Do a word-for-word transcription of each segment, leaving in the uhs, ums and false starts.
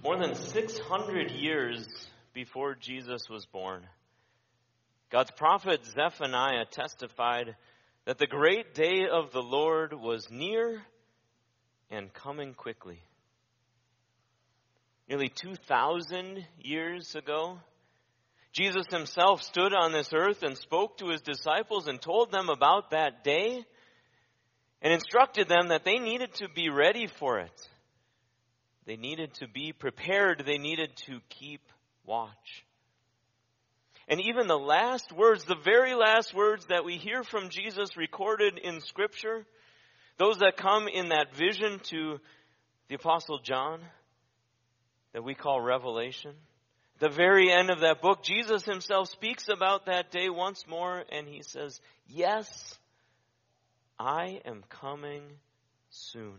More than six hundred years before Jesus was born, God's prophet Zephaniah testified that the great day of the Lord was near and coming quickly. Nearly two thousand years ago, Jesus himself stood on this earth and spoke to his disciples and told them about that day and instructed them that they needed to be ready for it. They needed to be prepared. They needed to keep watch. And even the last words, the very last words that we hear from Jesus recorded in Scripture, those that come in that vision to the Apostle John, that we call Revelation, the very end of that book, Jesus himself speaks about that day once more, and he says, "Yes, I am coming soon."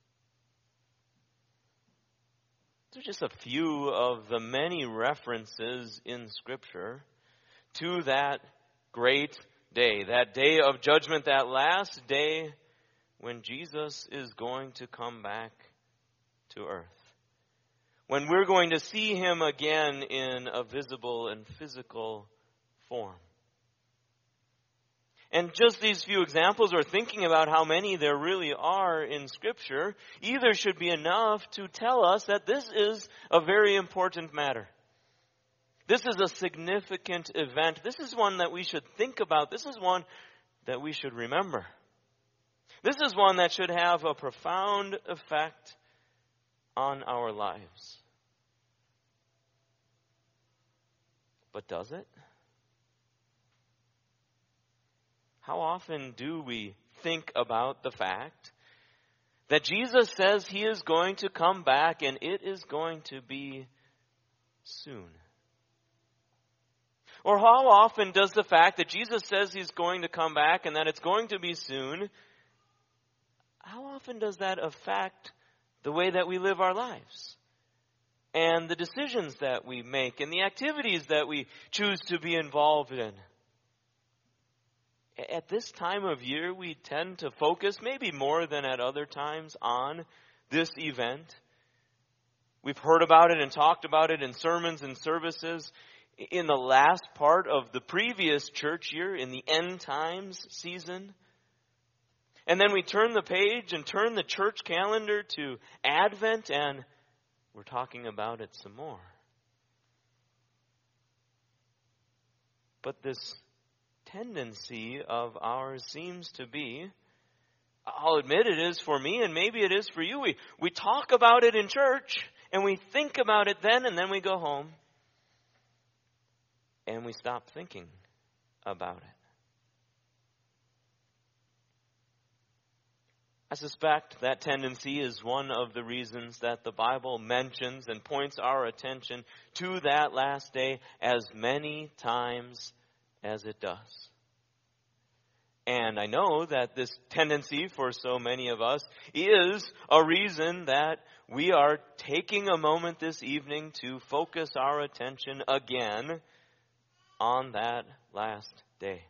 These are just a few of the many references in Scripture to that great day, that day of judgment, that last day when Jesus is going to come back to earth, when we're going to see him again in a visible and physical form. And just these few examples, or thinking about how many there really are in Scripture, either should be enough to tell us that this is a very important matter. This is a significant event. This is one that we should think about. This is one that we should remember. This is one that should have a profound effect on our lives. But does it? How often do we think about the fact that Jesus says he is going to come back and it is going to be soon? Or how often does the fact that Jesus says he's going to come back and that it's going to be soon, how often does that affect the way that we live our lives? And the decisions that we make and the activities that we choose to be involved in? At this time of year, we tend to focus, maybe more than at other times, on this event. We've heard about it and talked about it in sermons and services in the last part of the previous church year, in the end times season. And then we turn the page and turn the church calendar to Advent, and we're talking about it some more. But this tendency of ours seems to be, I'll admit it is for me and maybe it is for you, we, we talk about it in church and we think about it then, and then we go home and we stop thinking about it. I suspect that tendency is one of the reasons that the Bible mentions and points our attention to that last day as many times as it does. And I know that this tendency for so many of us is a reason that we are taking a moment this evening to focus our attention again on that last day.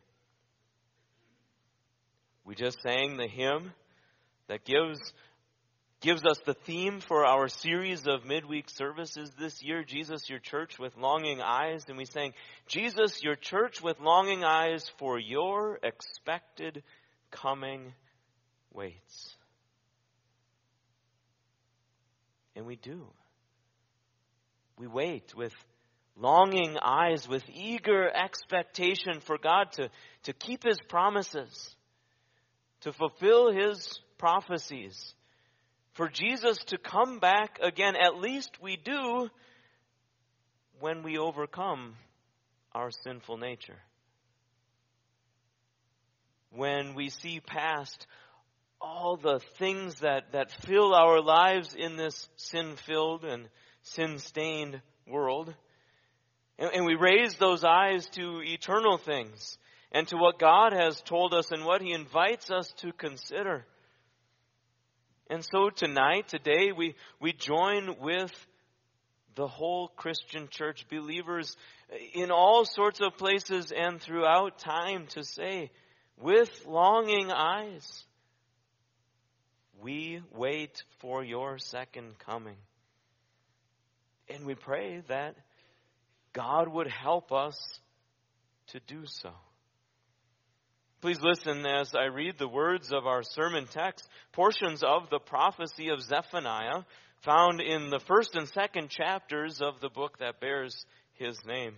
We just sang the hymn that gives gives us the theme for our series of midweek services this year, Jesus, your church with longing eyes. And we sang, Jesus, your church with longing eyes, for your expected coming waits. And we do. We wait with longing eyes, with eager expectation for God to, to keep his promises, to fulfill his prophecies, for Jesus to come back again. At least we do when we overcome our sinful nature. When we see past all the things that, that fill our lives in this sin-filled and sin-stained world. And, and we raise those eyes to eternal things and to what God has told us and what he invites us to consider. And so tonight, today, we, we join with the whole Christian church, believers in all sorts of places and throughout time, to say, with longing eyes, we wait for your second coming. And we pray that God would help us to do so. Please listen as I read the words of our sermon text, portions of the prophecy of Zephaniah, found in the first and second chapters of the book that bears his name.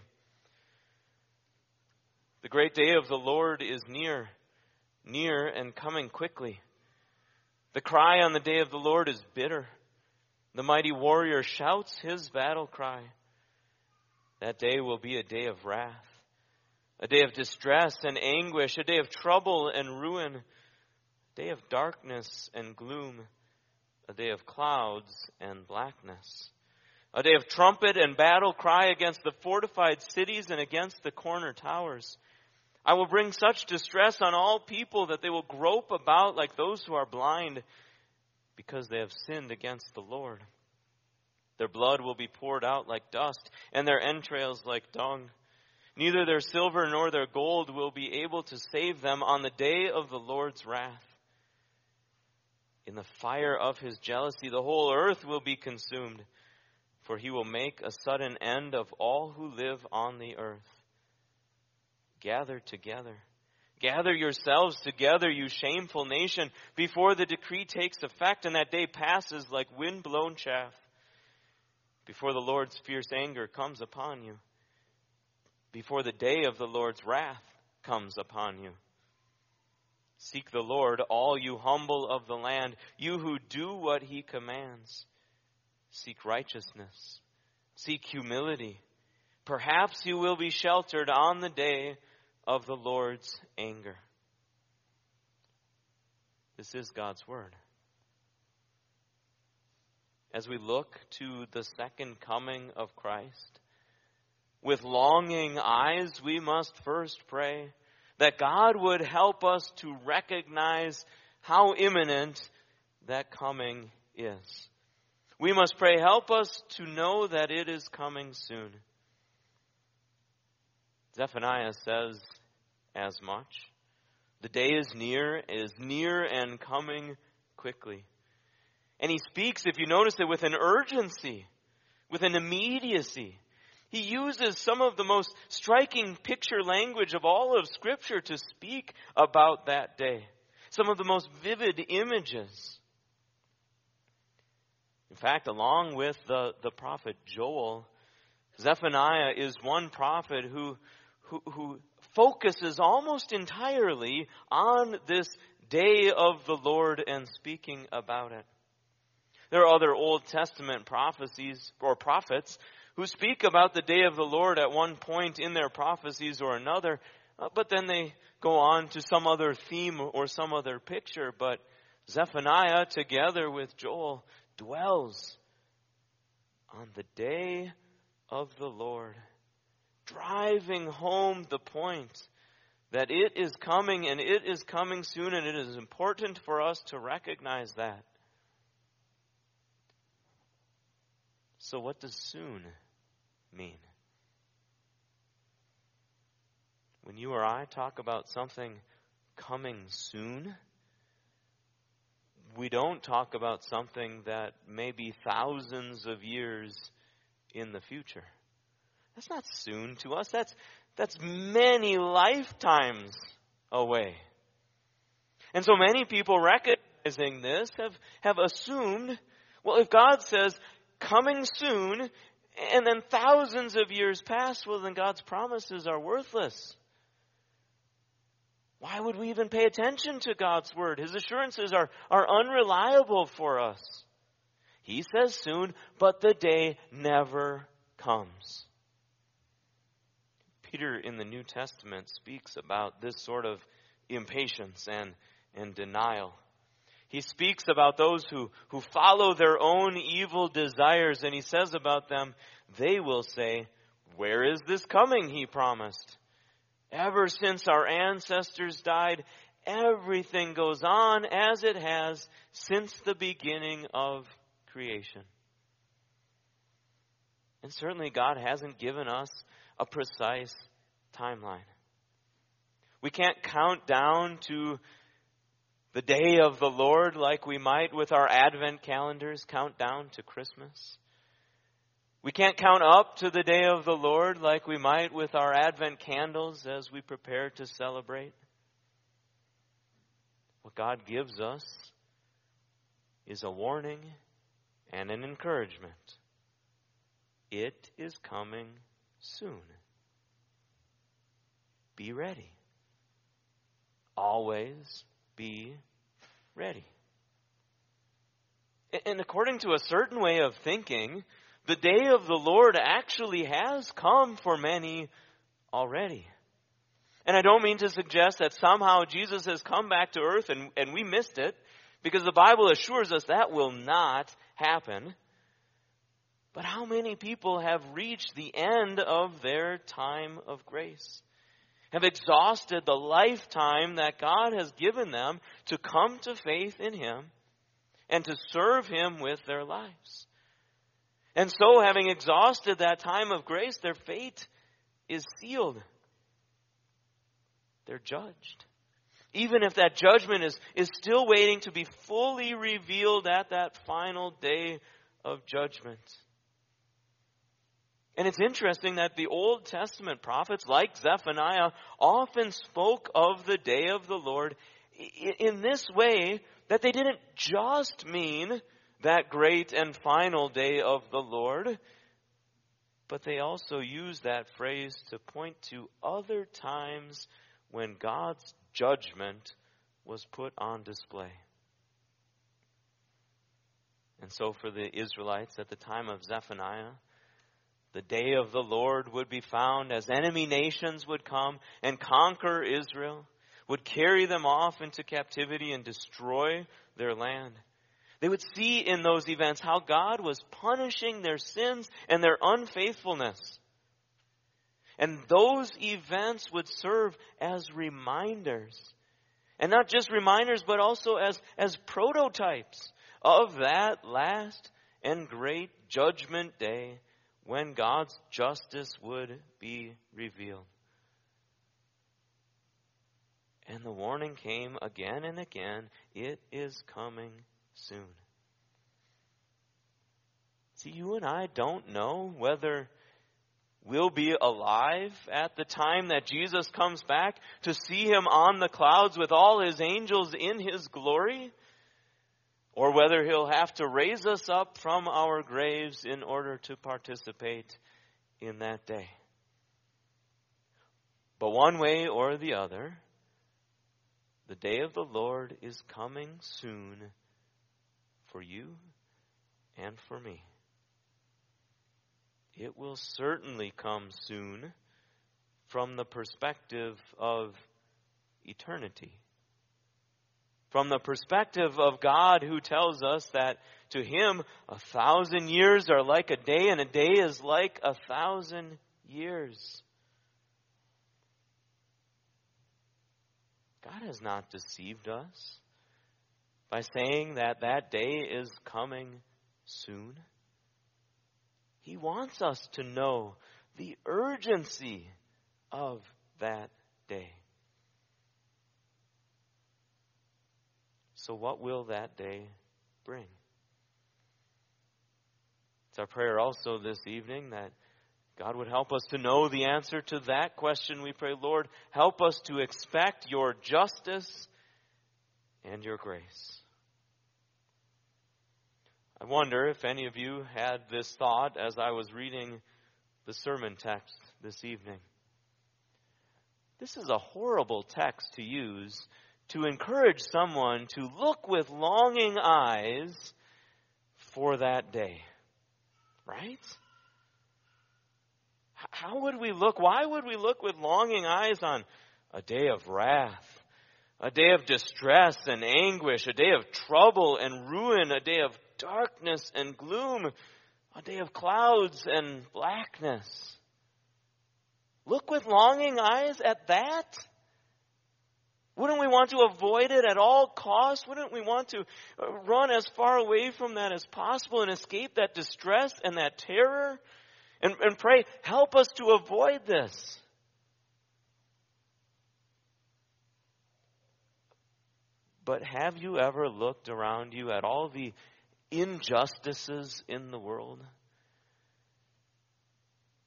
The great day of the Lord is near, near and coming quickly. The cry on the day of the Lord is bitter. The mighty warrior shouts his battle cry. That day will be a day of wrath, a day of distress and anguish, a day of trouble and ruin, a day of darkness and gloom, a day of clouds and blackness, a day of trumpet and battle cry against the fortified cities and against the corner towers. I will bring such distress on all people that they will grope about like those who are blind, because they have sinned against the Lord. Their blood will be poured out like dust, and their entrails like dung. Neither their silver nor their gold will be able to save them on the day of the Lord's wrath. In the fire of his jealousy, the whole earth will be consumed, for he will make a sudden end of all who live on the earth. Gather together. Gather yourselves together, you shameful nation, before the decree takes effect and that day passes like wind-blown chaff, before the Lord's fierce anger comes upon you, before the day of the Lord's wrath comes upon you. Seek the Lord, all you humble of the land, you who do what he commands. Seek righteousness. Seek humility. Perhaps you will be sheltered on the day of the Lord's anger. This is God's word. As we look to the second coming of Christ, with longing eyes, we must first pray that God would help us to recognize how imminent that coming is. We must pray, help us to know that it is coming soon. Zephaniah says as much. The day is near, it is near and coming quickly. And he speaks, if you notice it, with an urgency, with an immediacy. He uses some of the most striking picture language of all of Scripture to speak about that day. Some of the most vivid images. In fact, along with the, the prophet Joel, Zephaniah is one prophet who, who, who focuses almost entirely on this day of the Lord and speaking about it. There are other Old Testament prophecies or prophets who speak about the day of the Lord at one point in their prophecies or another, uh, but then they go on to some other theme or some other picture. But Zephaniah, together with Joel, dwells on the day of the Lord, driving home the point that it is coming and it is coming soon, and it is important for us to recognize that. So what does soon mean? When you or I talk about something coming soon, we don't talk about something that may be thousands of years in the future. That's not soon to us. That's, that's many lifetimes away. And so many people recognizing this have, have assumed, well, if God says, coming soon, and then thousands of years pass, well, then God's promises are worthless. Why would we even pay attention to God's word? His assurances are, are unreliable for us. He says soon, but the day never comes. Peter in the New Testament speaks about this sort of impatience and, and denial. He speaks about those who, who follow their own evil desires, and he says about them, they will say, where is this coming, he promised? Ever since our ancestors died, everything goes on as it has since the beginning of creation. And certainly God hasn't given us a precise timeline. We can't count down to the day of the Lord like we might with our Advent calendars count down to Christmas. We can't count up to the day of the Lord like we might with our Advent candles as we prepare to celebrate. What God gives us is a warning and an encouragement. It is coming soon. Be ready. Always be ready. And according to a certain way of thinking, the day of the Lord actually has come for many already. And I don't mean to suggest that somehow Jesus has come back to earth and, and we missed it, because the Bible assures us that will not happen. But how many people have reached the end of their time of grace? Have exhausted the lifetime that God has given them to come to faith in Him and to serve Him with their lives. And so, having exhausted that time of grace, their fate is sealed. They're judged. Even if that judgment is, is still waiting to be fully revealed at that final day of judgment. And it's interesting that the Old Testament prophets, like Zephaniah, often spoke of the day of the Lord in this way, that they didn't just mean that great and final day of the Lord, but they also used that phrase to point to other times when God's judgment was put on display. And so for the Israelites at the time of Zephaniah, the day of the Lord would be found as enemy nations would come and conquer Israel, would carry them off into captivity and destroy their land. They would see in those events how God was punishing their sins and their unfaithfulness. And those events would serve as reminders. And not just reminders, but also as, as prototypes of that last and great judgment day when God's justice would be revealed. And the warning came again and again, it is coming soon. See, you and I don't know whether we'll be alive at the time that Jesus comes back to see Him on the clouds with all His angels in His glory, or whether He'll have to raise us up from our graves in order to participate in that day. But one way or the other, the day of the Lord is coming soon for you and for me. It will certainly come soon from the perspective of eternity. From the perspective of God, who tells us that to Him a thousand years are like a day and a day is like a thousand years. God has not deceived us by saying that that day is coming soon. He wants us to know the urgency of that day. So what will that day bring? It's our prayer also this evening that God would help us to know the answer to that question. We pray, Lord, help us to expect your justice and your grace. I wonder if any of you had this thought as I was reading the sermon text this evening. This is a horrible text to use to encourage someone to look with longing eyes for that day. Right? How would we look? Why would we look with longing eyes on a day of wrath, a day of distress and anguish, a day of trouble and ruin, a day of darkness and gloom, a day of clouds and blackness? Look with longing eyes at that? Wouldn't we want to avoid it at all costs? Wouldn't we want to run as far away from that as possible and escape that distress and that terror? And, and pray, help us to avoid this. But have you ever looked around you at all the injustices in the world?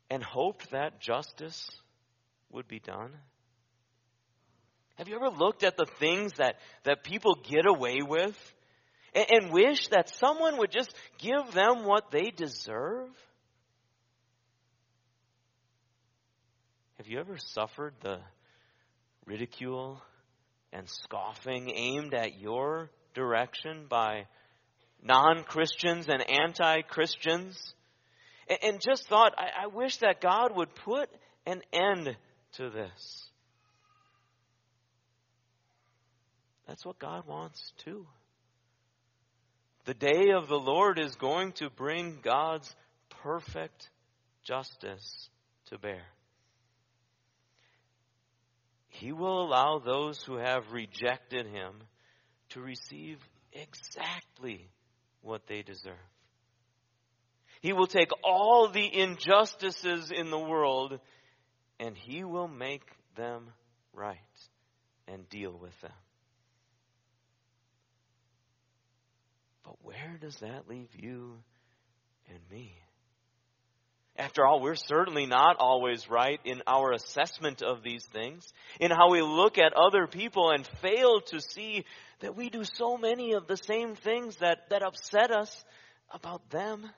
and hoped that justice would be done? Have you ever looked at the things that, that people get away with and, and wish that someone would just give them what they deserve? Have you ever suffered the ridicule and scoffing aimed at your direction by non-Christians and anti-Christians? And, and just thought, I, I wish that God would put an end to this. That's what God wants too. The day of the Lord is going to bring God's perfect justice to bear. He will allow those who have rejected him to receive exactly what they deserve. He will take all the injustices in the world and he will make them right and deal with them. But where does that leave you and me? After all, we're certainly not always right in our assessment of these things, in how we look at other people and fail to see that we do so many of the same things that, that upset us about them.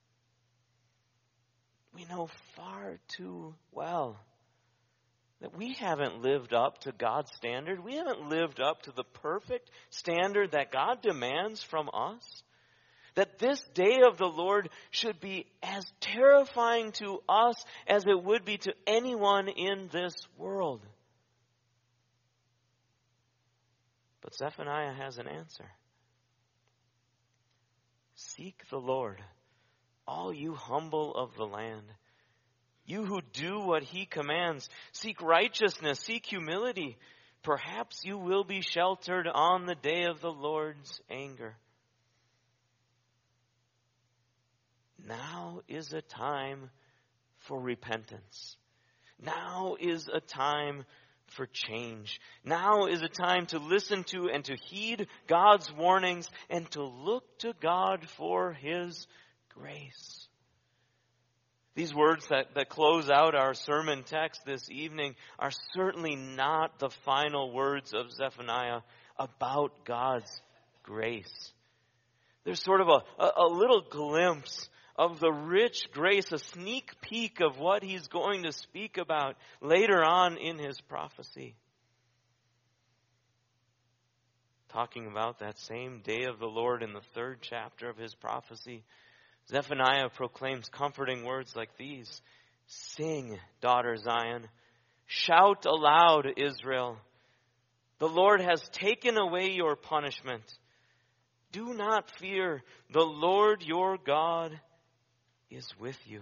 We know far too well that we haven't lived up to God's standard. We haven't lived up to the perfect standard that God demands from us. That this day of the Lord should be as terrifying to us as it would be to anyone in this world. But Zephaniah has an answer. Seek the Lord, all you humble of the land. You who do what he commands, seek righteousness, seek humility. Perhaps you will be sheltered on the day of the Lord's anger. Now is a time for repentance. Now is a time for change. Now is a time to listen to and to heed God's warnings and to look to God for his grace. These words that, that close out our sermon text this evening are certainly not the final words of Zephaniah about God's grace. There's sort of a, a, a little glimpse of the rich grace, a sneak peek of what he's going to speak about later on in his prophecy. Talking about that same day of the Lord in the third chapter of his prophecy, Zephaniah proclaims comforting words like these. Sing, daughter Zion. Shout aloud, Israel. The Lord has taken away your punishment. Do not fear. The Lord your God is with you.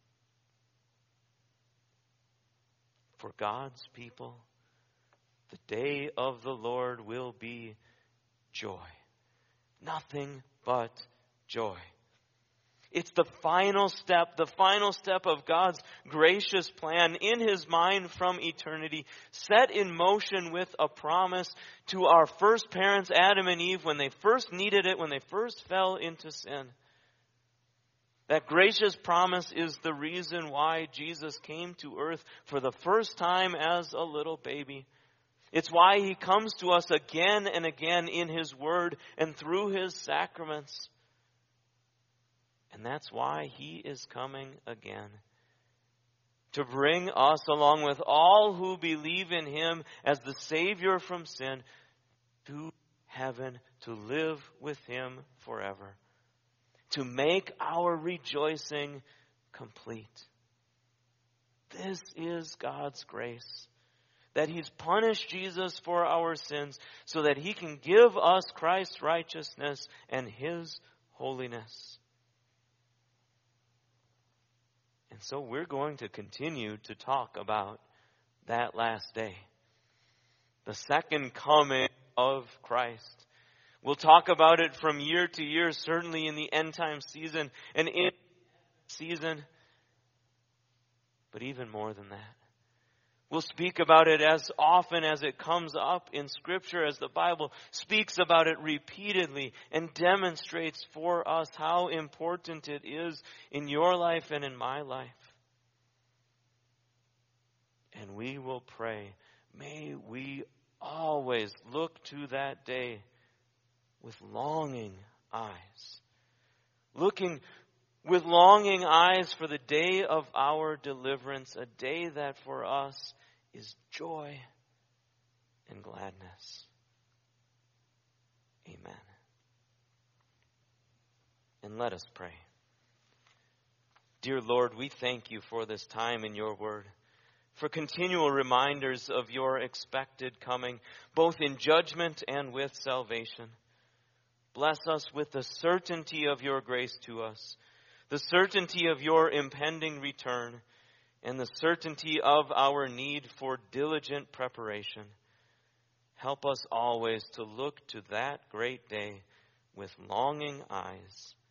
For God's people, the day of the Lord will be joy. Nothing but joy. It's the final step, the final step of God's gracious plan in his mind from eternity, set in motion with a promise to our first parents, Adam and Eve, when they first needed it, when they first fell into sin. That gracious promise is the reason why Jesus came to earth for the first time as a little baby. It's why he comes to us again and again in his word and through his sacraments. And that's why he is coming again. To bring us, along with all who believe in him as the Savior from sin, to heaven to live with him forever. To make our rejoicing complete. This is God's grace. That he's punished Jesus for our sins so that he can give us Christ's righteousness and his holiness. And so we're going to continue to talk about that last day. The second coming of Christ. We'll talk about it from year to year, certainly in the end time season and in season. But even more than that. We'll speak about it as often as it comes up in Scripture, as the Bible speaks about it repeatedly and demonstrates for us how important it is in your life and in my life. And we will pray, may we always look to that day with longing eyes. Looking with longing eyes for the day of our deliverance, a day that for us is joy and gladness. Amen. And let us pray. Dear Lord, we thank you for this time in your word, for continual reminders of your expected coming, both in judgment and with salvation. Bless us with the certainty of your grace to us, the certainty of your impending return, and the certainty of our need for diligent preparation. Help us always to look to that great day with longing eyes,